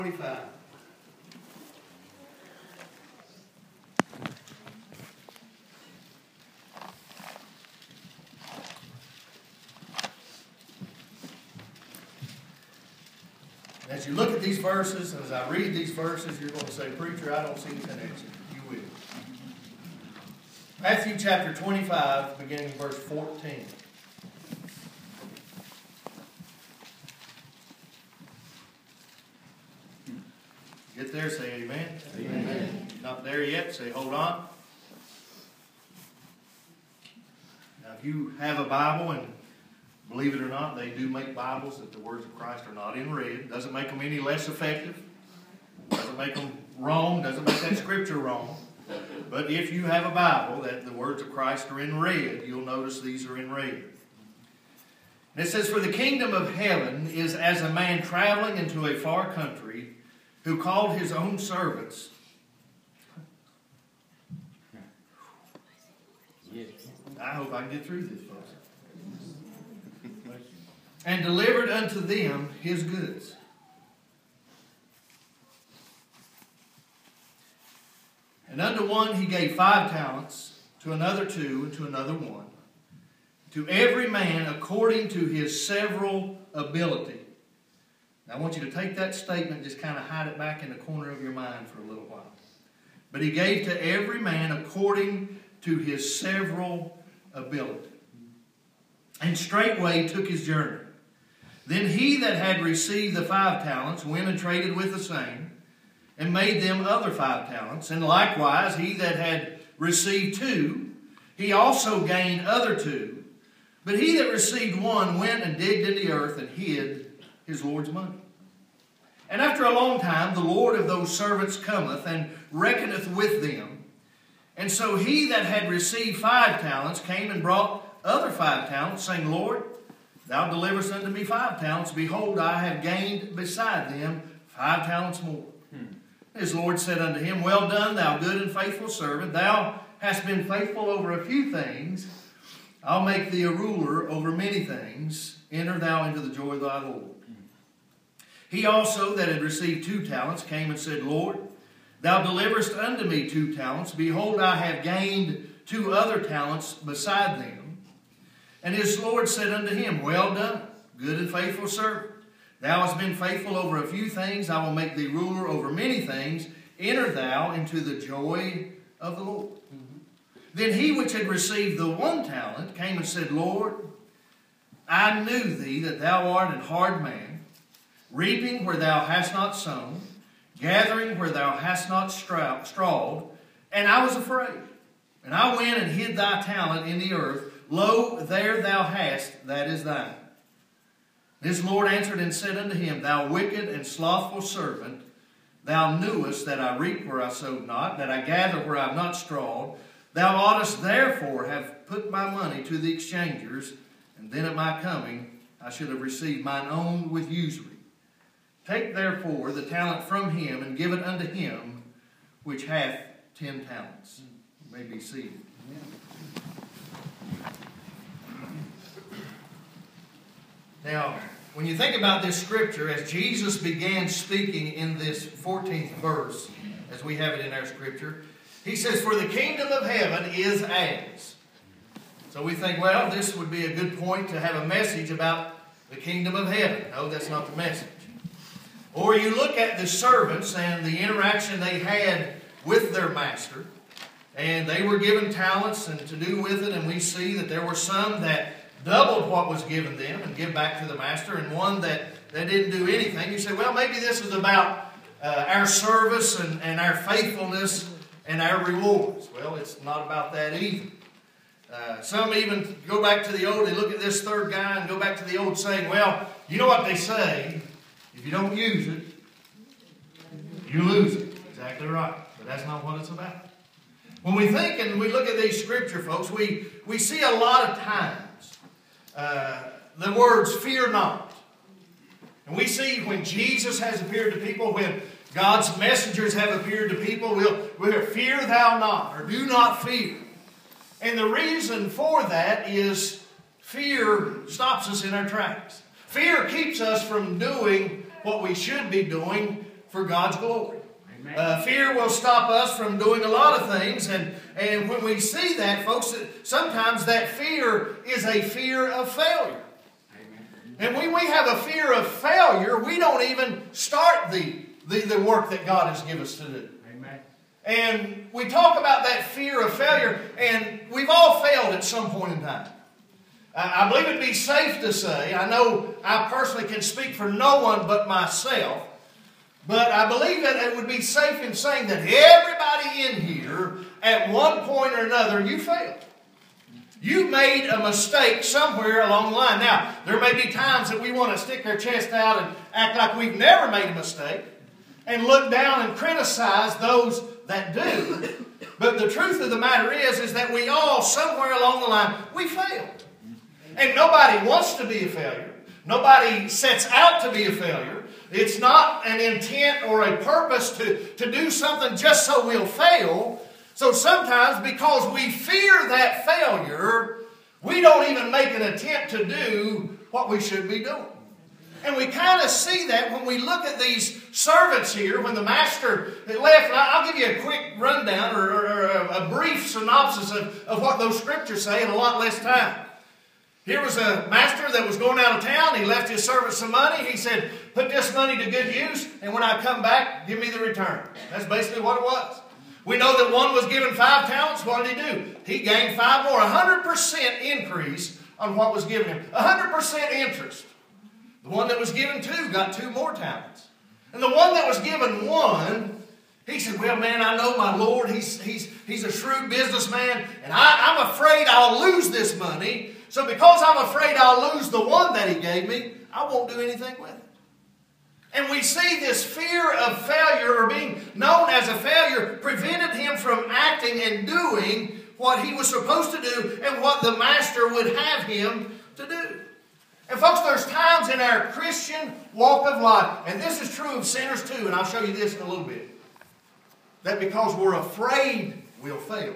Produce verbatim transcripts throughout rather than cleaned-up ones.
twenty-five. As you look at these verses, as I read these verses, you're going to say, "Preacher, I don't see the connection." You will. Matthew chapter twenty-five, beginning in verse fourteen. Get there, say amen. Amen. Not there yet, say hold on. Now, if you have a Bible, and believe it or not, they do make Bibles that the words of Christ are not in red. Doesn't make them any less effective. Doesn't make them wrong. Doesn't make that scripture wrong. But if you have a Bible that the words of Christ are in red, you'll notice these are in red. And it says, "For the kingdom of heaven is as a man traveling into a far country, who called his own servants." I hope I can get through this, folks. "And delivered unto them his goods. And unto one he gave five talents, to another two, and to another one, to every man according to his several ability." Now, I want you to take that statement and just kind of hide it back in the corner of your mind for a little while. "But he gave to every man according to his several ability. And straightway took his journey. Then he that had received the five talents went and traded with the same, and made them other five talents. And likewise he that had received two, he also gained other two. But he that received one went and digged in the earth and hid his Lord's money. And after a long time the Lord of those servants cometh and reckoneth with them. And so he that had received five talents came and brought other five talents, saying, Lord, thou deliverest unto me five talents. Behold, I have gained beside them five talents more. Hmm. His Lord said unto him, Well done, thou good and faithful servant. Thou hast been faithful over a few things. I'll make thee a ruler over many things. Enter thou into the joy of thy Lord. He also that had received two talents came and said, Lord, thou deliverest unto me two talents. Behold, I have gained two other talents beside them. And his Lord said unto him, Well done, good and faithful servant. Thou hast been faithful over a few things. I will make thee ruler over many things. Enter thou into the joy of the Lord. Mm-hmm. Then he which had received the one talent came and said, Lord, I knew thee that thou art an hard man, reaping where thou hast not sown, gathering where thou hast not strawed, and I was afraid. And I went and hid thy talent in the earth. Lo, there thou hast, that is thine. His Lord answered and said unto him, Thou wicked and slothful servant, thou knewest that I reap where I sowed not, that I gather where I have not strawed. Thou oughtest therefore have put my money to the exchangers, and then at my coming I should have received mine own with usury. Take therefore the talent from him, and give it unto him which hath ten talents. You may be seated. Now, when you think about this scripture, as Jesus began speaking in this fourteenth verse, as we have it in our scripture, he says, For the kingdom of heaven is as. So we think, well, this would be a good point to have a message about the kingdom of heaven. No, that's not the message. Or you look at the servants and the interaction they had with their master, and they were given talents and to do with it, and we see that there were some that doubled what was given them and give back to the master, and one that, that didn't do anything. You say, well, maybe this is about uh, our service and, and our faithfulness and our rewards. Well, it's not about that either. Uh, some even go back to the old, they look at this third guy and go back to the old saying, well, you know what they say, if you don't use it, you lose it. Exactly right. But that's not what it's about. When we think and we look at these scripture, folks, we, we see a lot of times Uh, the words, fear not. And we see when Jesus has appeared to people, when God's messengers have appeared to people, we'll, we'll hear, fear thou not, or do not fear. And the reason for that is fear stops us in our tracks. Fear keeps us from doing what we should be doing for God's glory. Uh, fear will stop us from doing a lot of things, and, and when we see that, folks, sometimes that fear is a fear of failure. And when we have a fear of failure, we don't even start the, the, the work that God has given us to do. Amen. And we talk about that fear of failure, and we've all failed at some point in time. I believe it'd be safe to say, I know I personally can speak for no one but myself, but I believe that it would be safe in saying that everybody in here, at one point or another, you failed. You made a mistake somewhere along the line. Now, there may be times that we want to stick our chest out and act like we've never made a mistake and look down and criticize those that do. But the truth of the matter is, is that we all, somewhere along the line, we failed. And nobody wants to be a failure. Nobody sets out to be a failure. It's not an intent or a purpose to, to do something just so we'll fail. So sometimes because we fear that failure, we don't even make an attempt to do what we should be doing. And we kind of see that when we look at these servants here, when the master left. And I'll give you a quick rundown or, or, or a brief synopsis of, of what those scriptures say in a lot less time. Here was a master that was going out of town. He left his servant some money. He said, put this money to good use, and when I come back, give me the return. That's basically what it was. We know that one was given five talents. What did he do? He gained five more. A hundred percent increase on what was given him. A hundred percent interest. The one that was given two got two more talents. And the one that was given one, he said, well, man, I know my Lord. He's, he's, he's a shrewd businessman, and I, I'm afraid I'll lose this money. So because I'm afraid I'll lose the one that he gave me, I won't do anything with it. And we see this fear of failure, or being known as a failure, prevented him from acting and doing what he was supposed to do and what the master would have him to do. And folks, there's times in our Christian walk of life, and this is true of sinners too, and I'll show you this in a little bit, that because we're afraid we'll fail,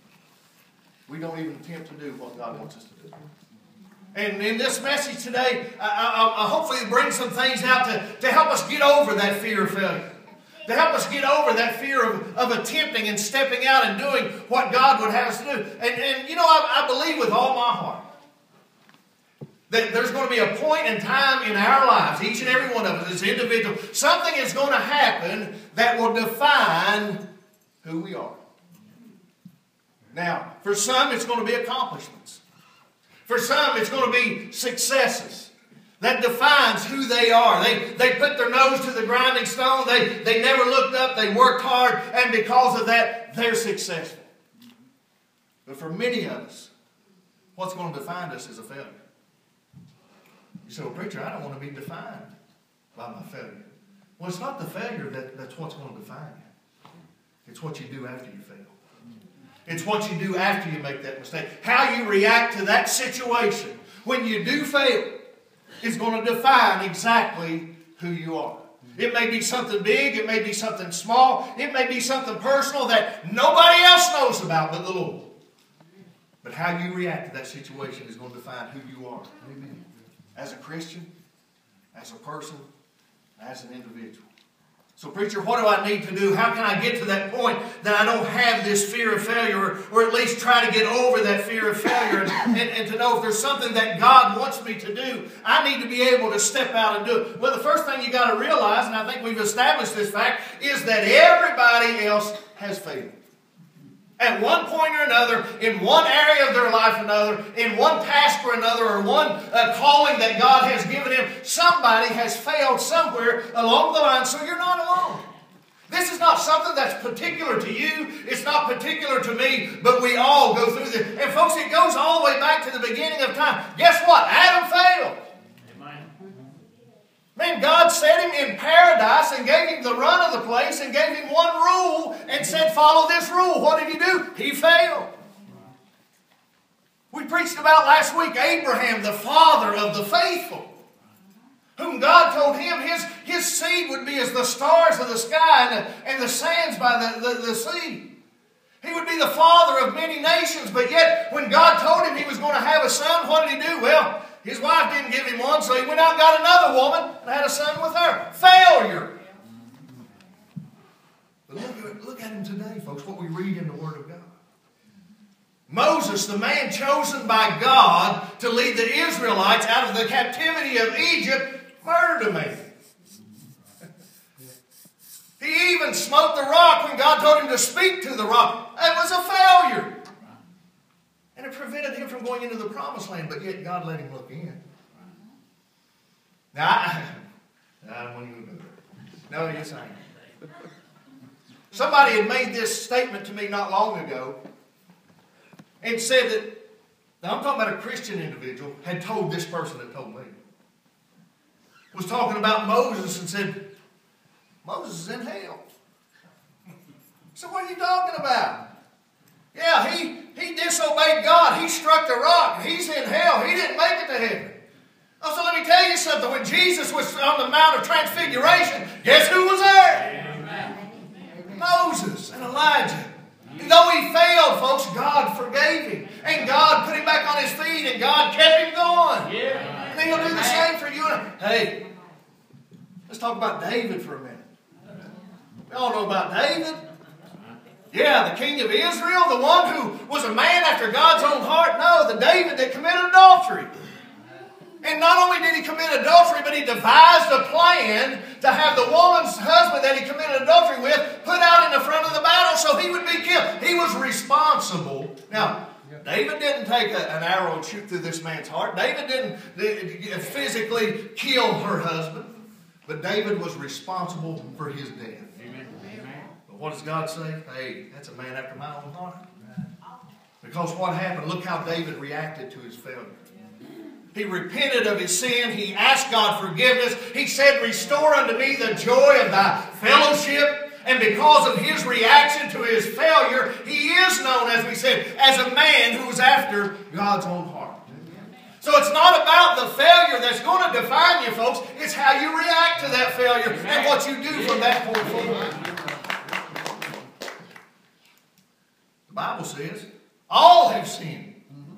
we don't even attempt to do what God wants us to do. And in this message today, I, I, I hopefully bring some things out to, to help us get over that fear of failure. To help us get over that fear of, of attempting and stepping out and doing what God would have us to do. And, and you know, I, I believe with all my heart that there's going to be a point in time in our lives, each and every one of us as individuals, something is going to happen that will define who we are. Now, for some, it's going to be accomplishments. For some, it's going to be successes. That defines who they are. They, they put their nose to the grinding stone. They, they never looked up. They worked hard. And because of that, they're successful. But for many of us, what's going to define us is a failure. You say, well, preacher, I don't want to be defined by my failure. Well, it's not the failure that, that's what's going to define you. It's what you do after you fail. It's what you do after you make that mistake. How you react to that situation when you do fail is going to define exactly who you are. It may be something big. It may be something small. It may be something personal that nobody else knows about but the Lord. But how you react to that situation is going to define who you are. Amen. As a Christian, as a person, as an individual. So, preacher, what do I need to do? How can I get to that point that I don't have this fear of failure, or, or at least try to get over that fear of failure and, and, and to know if there's something that God wants me to do, I need to be able to step out and do it. Well, the first thing you got to realize, and I think we've established this fact, is that everybody else has failed. At one point or another, in one area of their life or another, in one task or another, or one uh, calling that God has given him, somebody has failed somewhere along the line, so you're not alone. This is not something that's particular to you. It's not particular to me, but we all go through this. And folks, it goes all the way back to the beginning of time. Guess what? Adam failed. Man, God set him in paradise and gave him the run of the place and gave him one rule and said, follow this rule. What did he do? He failed. We preached about last week Abraham, the father of the faithful, whom God told him his, his seed would be as the stars of the sky and the, and the sands by the, the, the sea. He would be the father of many nations, but yet when God told him he was going to have a son, what did he do? Well, his wife didn't give him one, so he went out and got another woman and had a son with her. Failure. at, look at him today, folks, what we read in the Word of God. Moses, the man chosen by God to lead the Israelites out of the captivity of Egypt, murdered a man. He even smote the rock when God told him to speak to the rock. It was a failure. And it prevented him from going into the promised land, but yet God let him look in. Now, I, I don't want to go there. No, yes, I am. Somebody had made this statement to me not long ago and said that, now I'm talking about a Christian individual, had told this person that told me. Was talking about Moses and said, Moses is in hell. So what are you talking about? Yeah, he, he disobeyed God. He struck the rock. He's in hell. He didn't make it to heaven. Oh, so let me tell you something. When Jesus was on the Mount of Transfiguration, guess who was there? Amen. Moses and Elijah. And though he failed, folks, God forgave him. And God put him back on his feet, and God kept him going. Yeah. And he'll do the same for you. Hey, let's talk about David for a minute. We all know about David. Yeah, the king of Israel, the one who was a man after God's own heart. No, the David that committed adultery. And not only did he commit adultery, but he devised a plan to have the woman's husband that he committed adultery with put out in the front of the battle so he would be killed. He was responsible. Now, David didn't take a, an arrow and shoot through this man's heart. David didn't physically kill her husband. But David was responsible for his death. Amen. But what does God say? Hey, that's a man after my own heart. Because what happened? Look how David reacted to his failure. He repented of his sin. He asked God forgiveness. He said, restore unto me the joy of thy fellowship. And because of his reaction to his failure, he is known, as we said, as a man who was after God's own heart. So it's not about the failure that's going to define you, folks. It's how you react to that failure and what you do from that point forward. The Bible says, all have sinned,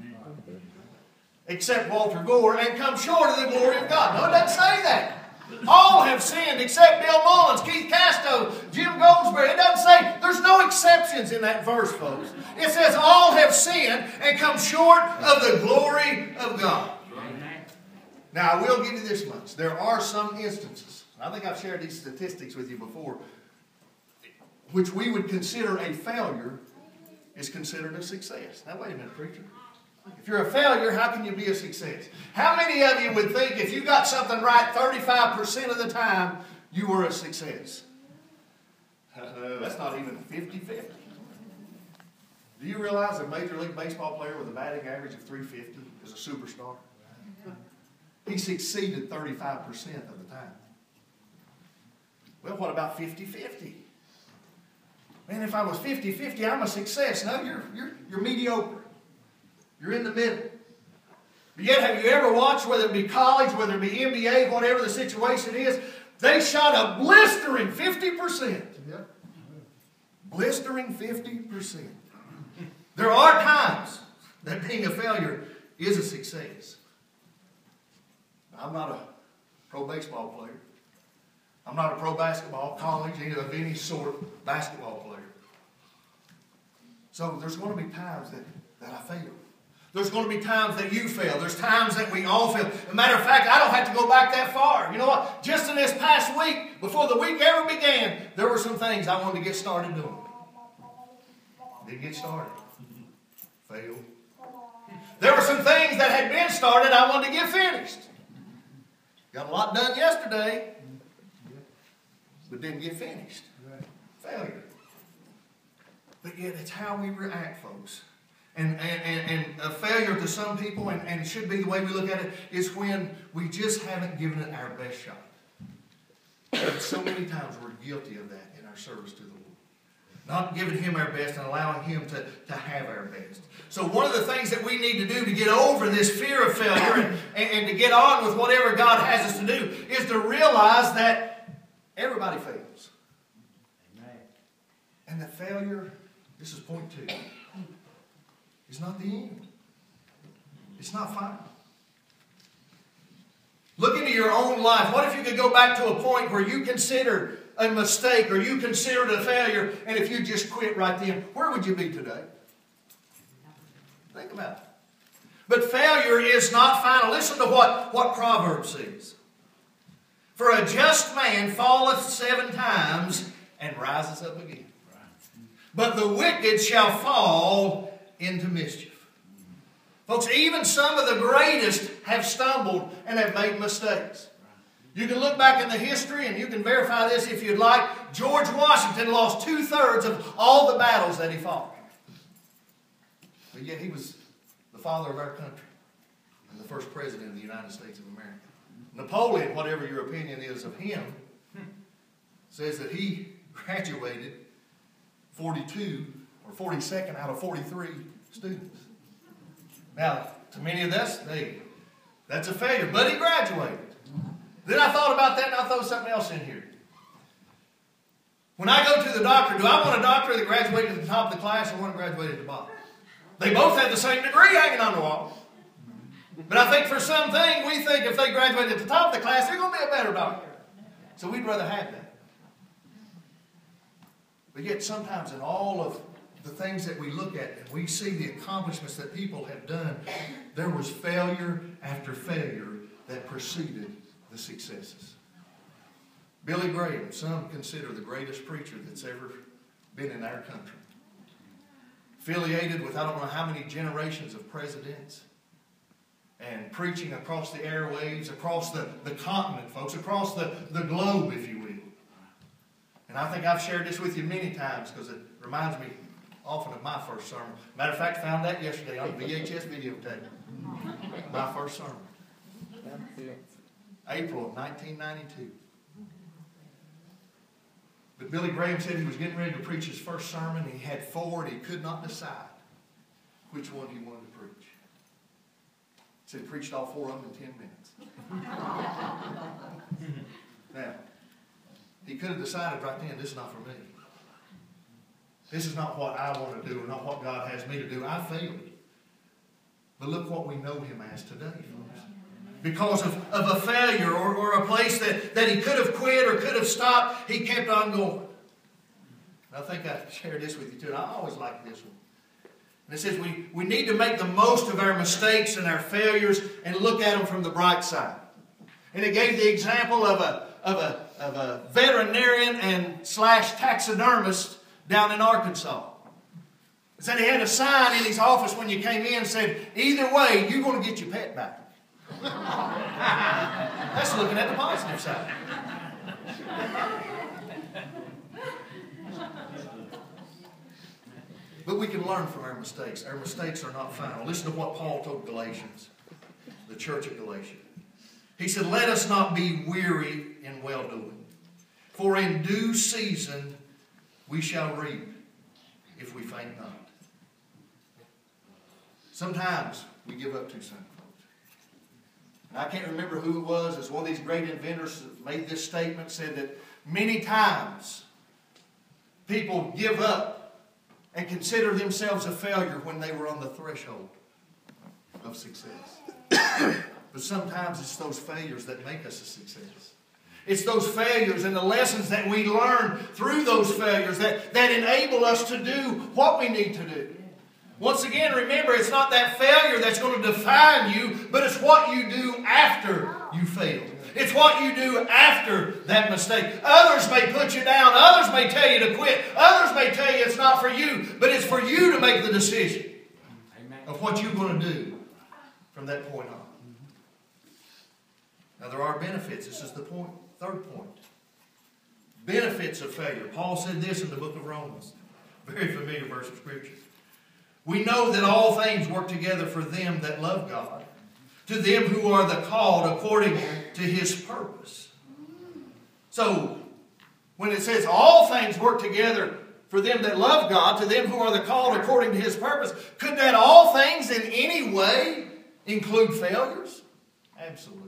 except Walter Gore, and come short of the glory of God. No, it doesn't say that. All have sinned except Bill Mullins, Keith Casto, Jim Goldsberry. It doesn't say, there's no exceptions in that verse, folks. It says all have sinned and come short of the glory of God. Amen. Now, I will give you this much. There are some instances, I think I've shared these statistics with you before, which we would consider a failure is considered a success. Now, wait a minute, preacher. If you're a failure, how can you be a success? How many of you would think if you got something right thirty-five percent of the time, you were a success? Uh, that's not even fifty fifty. Do you realize a Major League Baseball player with a batting average of three fifty is a superstar? He succeeded thirty-five percent of the time. Well, what about fifty fifty? Man, if I was fifty fifty, I'm a success. No, you're, you're, you're mediocre. You're in the middle. But yet, have you ever watched, whether it be college, whether it be N B A, whatever the situation is, they shot a blistering fifty percent. Yep. Blistering fifty percent. There are times that being a failure is a success. I'm not a pro baseball player. I'm not a pro basketball, college, either of any sort basketball player. So there's going to be times that, that I fail. There's going to be times that you fail. There's times that we all fail. As a matter of fact, I don't have to go back that far. You know what? Just in this past week, before the week ever began, there were some things I wanted to get started doing. Didn't get started. Failed. There were some things that had been started I wanted to get finished. Got a lot done yesterday, but didn't get finished. Failure. But yet it's how we react, folks. And, and, and, and a failure to some people, and, and it should be the way we look at it, is when we just haven't given it our best shot. And so many times we're guilty of that in our service to the Lord. Not giving Him our best and allowing Him to, to have our best. So one of the things that we need to do to get over this fear of failure and, and, and to get on with whatever God has us to do is to realize that everybody fails. Amen. And that failure, this is point two, it's not the end. It's not final. Look into your own life. What if you could go back to a point where you consider a mistake or you considered a failure, and if you just quit right then, where would you be today? Think about it. But failure is not final. Listen to what, what Proverbs says. For a just man falleth seven times and rises up again. But the wicked shall fall into mischief. Folks, even some of the greatest have stumbled and have made mistakes. You can look back in the history and you can verify this if you'd like. George Washington lost two-thirds of all the battles that he fought. But yet he was the father of our country and the first president of the United States of America. Napoleon, whatever your opinion is of him, says that he graduated forty-two or forty-second out of forty-three students. Now, to many of us, they, that's a failure, but he graduated. Then I thought about that and I throw something else in here. When I go to the doctor, do I want a doctor that graduated at the top of the class or one that graduated at the bottom? They both have the same degree hanging on the wall. But I think for something, we think if they graduate at the top of the class, they're going to be a better doctor. So we'd rather have that. But yet sometimes in all of the things that we look at and we see the accomplishments that people have done, there was failure after failure that preceded the successes. Billy Graham, some consider the greatest preacher that's ever been in our country. Affiliated with I don't know how many generations of presidents. And preaching across the airwaves, across the, the continent, folks, across the, the globe, if you will. And I think I've shared this with you many times because it reminds me often of my first sermon. Matter of fact, found that yesterday on V H S videotape. My first sermon. April of nineteen ninety-two. But Billy Graham said he was getting ready to preach his first sermon. He had four and he could not decide which one he wanted to preach. So he preached all four of them in ten minutes. Now, he could have decided right then, this is not for me. This is not what I want to do or not what God has me to do. I failed. But look what we know him as today, folks. Because of, of a failure or, or a place that, that he could have quit or could have stopped, he kept on going. And I think I shared this with you too, and I always like this one. And it says we, we need to make the most of our mistakes and our failures and look at them from the bright side. And it gave the example of a, of a, of a veterinarian and slash taxidermist down in Arkansas. It said he had a sign in his office when you came in and said, either way, you're going to get your pet back. That's looking at the positive side. But we can learn from our mistakes. Our mistakes are not final. Listen to what Paul told Galatians, the church of Galatia. He said, let us not be weary in well-doing, for in due season we shall reap if we faint not. Sometimes we give up too soon, folks. And I can't remember who it was. It's one of these great inventors that made this statement, said that many times people give up and consider themselves a failure when they were on the threshold of success. But sometimes it's those failures that make us a success. It's those failures and the lessons that we learn through those failures that, that enable us to do what we need to do. Once again, remember, it's not that failure that's going to define you, but it's what you do after you fail. It's what you do after that mistake. Others may put you down. Others may tell you to quit. Others may tell you it's not for you. But it's for you to make the decision of what you're going to do from that point on. Now there are benefits. This is the point, third point. Benefits of failure. Paul said this in the book of Romans. Very familiar verse of Scripture. We know that all things work together for them that love God, to them who are the called according to His purpose. So, when it says all things work together for them that love God, to them who are the called according to His purpose, could that all things in any way include failures? Absolutely.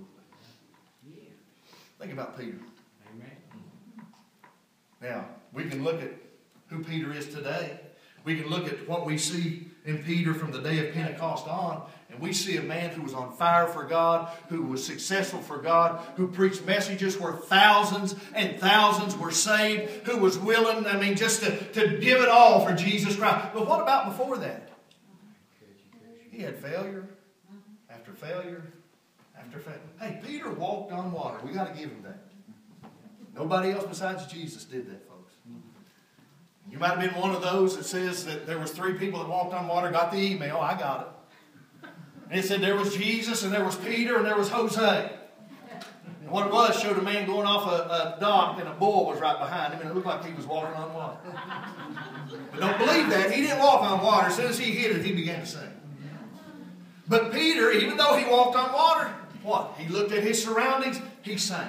Think about Peter. Amen. Now, we can look at who Peter is today. We can look at what we see in Peter from the day of Pentecost on, and we see a man who was on fire for God, who was successful for God, who preached messages where thousands and thousands were saved, who was willing, I mean, just to, to give it all for Jesus Christ. But what about before that? He had failure after failure after failure. Hey, Peter walked on water. We got to give him that. Nobody else besides Jesus did that, folks. You might have been one of those that says that there was three people that walked on water, got the email. I got it. And it said there was Jesus, and there was Peter, and there was Jose. And what it was showed a man going off a, a dock, and a bull was right behind him, and it looked like he was walking on water. But don't believe that. He didn't walk on water. As soon as he hit it, he began to sink. But Peter, even though he walked on water, what? He looked at his surroundings, he sank.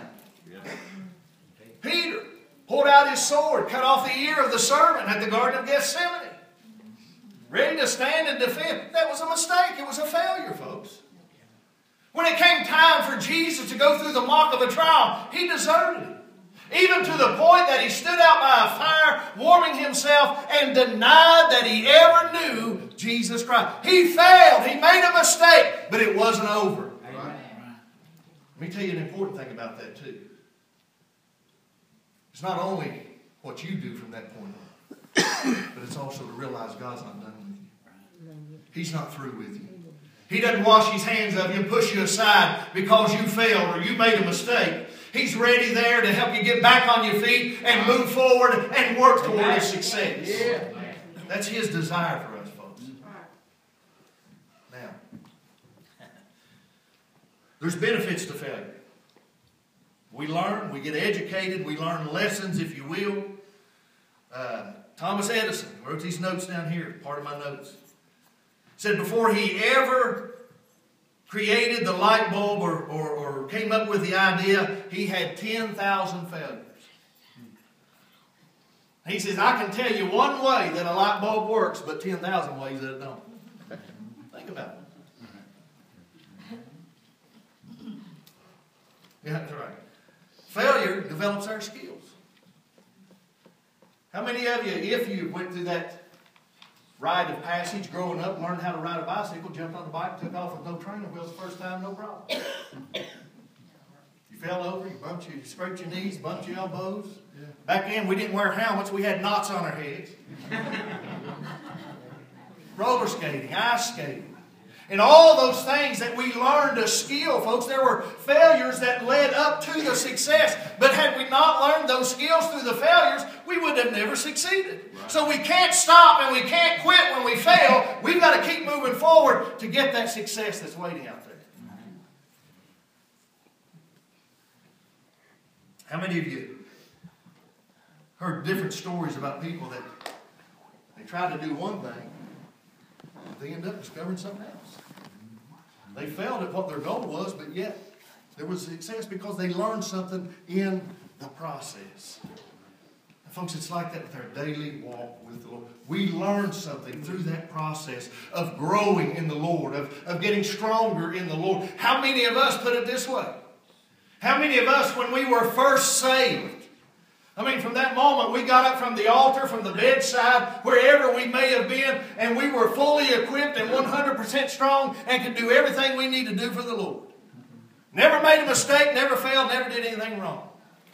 Peter pulled out his sword, cut off the ear of the servant at the Garden of Gethsemane. Ready to stand and defend. That was a mistake. It was a failure, folks. When it came time for Jesus to go through the mock of a trial, he deserted it. Even to the point that he stood out by a fire, warming himself, and denied that he ever knew Jesus Christ. He failed. He made a mistake, but it wasn't over. Amen. Let me tell you an important thing about that too. It's not only what you do from that point on, but it's also to realize God's not done with you. He's not through with you. He doesn't wash his hands of you and push you aside because you failed or you made a mistake. He's ready there to help you get back on your feet and move forward and work toward his success. That's his desire for us, folks. Now, there's benefits to failure. We learn, we get educated, we learn lessons, if you will. Uh, Thomas Edison wrote these notes down here, part of my notes. Said before he ever created the light bulb or, or, or came up with the idea, he had ten thousand failures. He says, I can tell you one way that a light bulb works, but ten thousand ways that it don't. Think about it. Yeah, that's right. Failure develops our skills. How many of you, if you went through that rite of passage growing up, learned how to ride a bicycle, jumped on the bike, took off with no training wheels the first time, no problem? You fell over, you bumped your, you scraped your knees, bumped your elbows. Yeah. Back then, we didn't wear helmets, we had knots on our heads. Roller skating, ice skating. And all those things that we learned a skill, folks, there were failures that led up to the success. But had we not learned those skills through the failures, we would have never succeeded. Right. So we can't stop and we can't quit when we fail. We've got to keep moving forward to get that success that's waiting out there. How many of you heard different stories about people that they tried to do one thing, but they end up discovering something else? They failed at what their goal was, but yet there was success because they learned something in the process. And folks, it's like that with our daily walk with the Lord. We learn something through that process of growing in the Lord, of, of getting stronger in the Lord. How many of us put it this way? How many of us, when we were first saved, I mean, from that moment, we got up from the altar, from the bedside, wherever we may have been, and we were fully equipped and one hundred percent strong and could do everything we need to do for the Lord. Never made a mistake, never failed, never did anything wrong.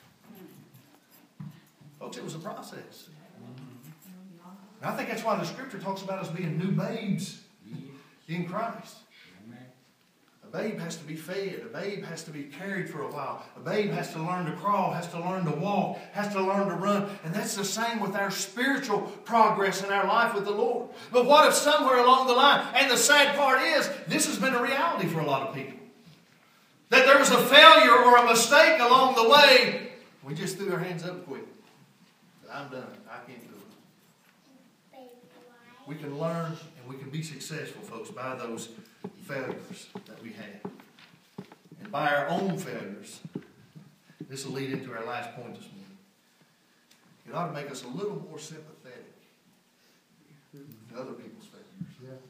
Folks, it was a process. And I think that's why the Scripture talks about us being new babes in Christ. A babe has to be fed. A babe has to be carried for a while. A babe has to learn to crawl, has to learn to walk, has to learn to run. And that's the same with our spiritual progress in our life with the Lord. But what if somewhere along the line, and the sad part is, this has been a reality for a lot of people, that there was a failure or a mistake along the way, we just threw our hands up and quit. I'm done. I can't do it. We can learn and we can be successful, folks, by those failures that we had. And by our own failures, this will lead into our last point this morning. It ought to make us a little more sympathetic to other people's failures.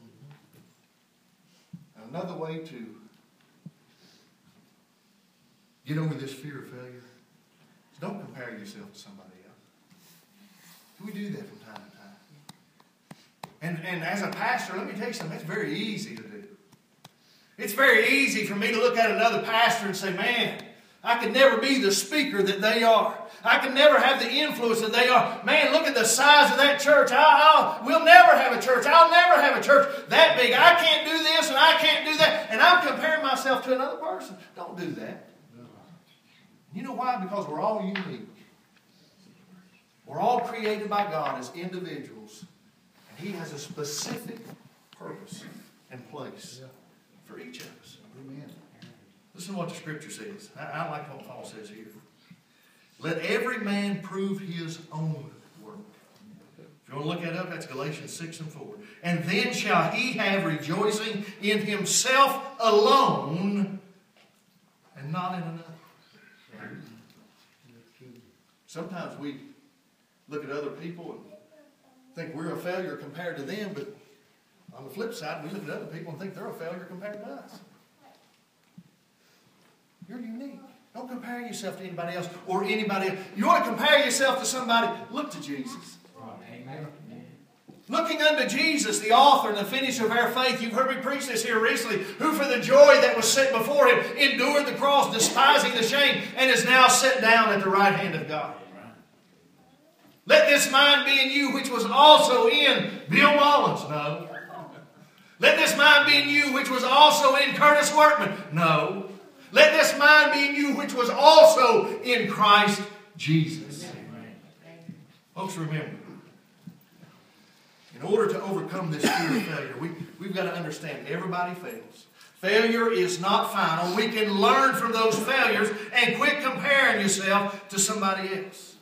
And another way to get over this fear of failure is don't compare yourself to somebody else. We do that from time to time. And, and as a pastor, let me tell you something, it's very easy to do. It's very easy for me to look at another pastor and say, man, I could never be the speaker that they are. I could never have the influence that they are. Man, look at the size of that church. I, I'll, we'll never have a church. I'll never have a church that big. I can't do this and I can't do that. And I'm comparing myself to another person. Don't do that. You know why? Because we're all unique. We're all created by God as individuals. And He has a specific purpose and place for each of us. Amen. Listen to what the Scripture says. I, I like what Paul says here. Let every man prove his own work. If you want to look that up, that's Galatians six and four. And then shall he have rejoicing in himself alone and not in another. Sometimes we look at other people and think we're a failure compared to them, but on the flip side, we look at other people and think they're a failure compared to us. You're unique. Don't compare yourself to anybody else or anybody else. You want to compare yourself to somebody, look to Jesus. Amen. Looking unto Jesus, the author and the finisher of our faith. You've heard me preach this here recently. Who for the joy that was set before Him endured the cross, despising the shame, and is now set down at the right hand of God. Let this mind be in you, which was also in Bill Mullins. No. Let this mind be in you, which was also in Curtis Workman. No. Let this mind be in you, which was also in Christ Jesus. Folks, remember, in order to overcome this fear of failure, we, we've got to understand everybody fails. Failure is not final. We can learn from those failures and quit comparing yourself to somebody else.